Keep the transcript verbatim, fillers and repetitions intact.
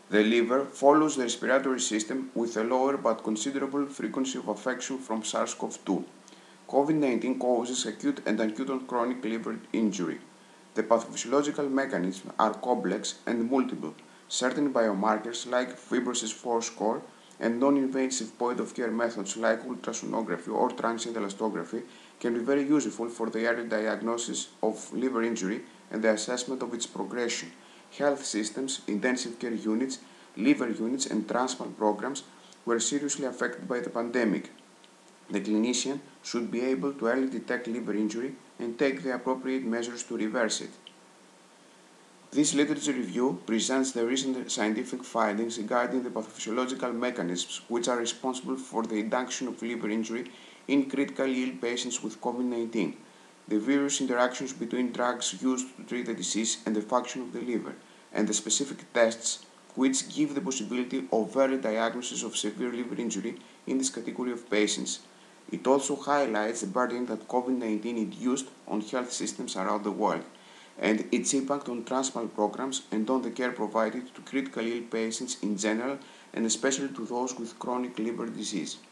The liver follows the respiratory system with a lower but considerable frequency of affection from SARS CoV two. COVID nineteen causes acute and acute and chronic liver injury. The pathophysiological mechanisms are complex and multiple. Certain biomarkers like fibrosis four score and non-invasive point-of-care methods like ultrasonography or transient elastography can be very useful for the early diagnosis of liver injury and the assessment of its progression. Health systems, intensive care units, liver units, and transplant programs were seriously affected by the pandemic. The clinician should be able to early detect liver injury and take the appropriate measures to reverse it. This literature review presents the recent scientific findings regarding the pathophysiological mechanisms which are responsible for the induction of liver injury in critically ill patients with COVID nineteen, the various interactions between drugs used to treat the disease and the function of the liver, and the specific tests which give the possibility of early diagnosis of severe liver injury in this category of patients. It also highlights the burden that COVID nineteen induced on health systems around the world, and its impact on transplant programs and on the care provided to critically ill patients in general and especially to those with chronic liver disease.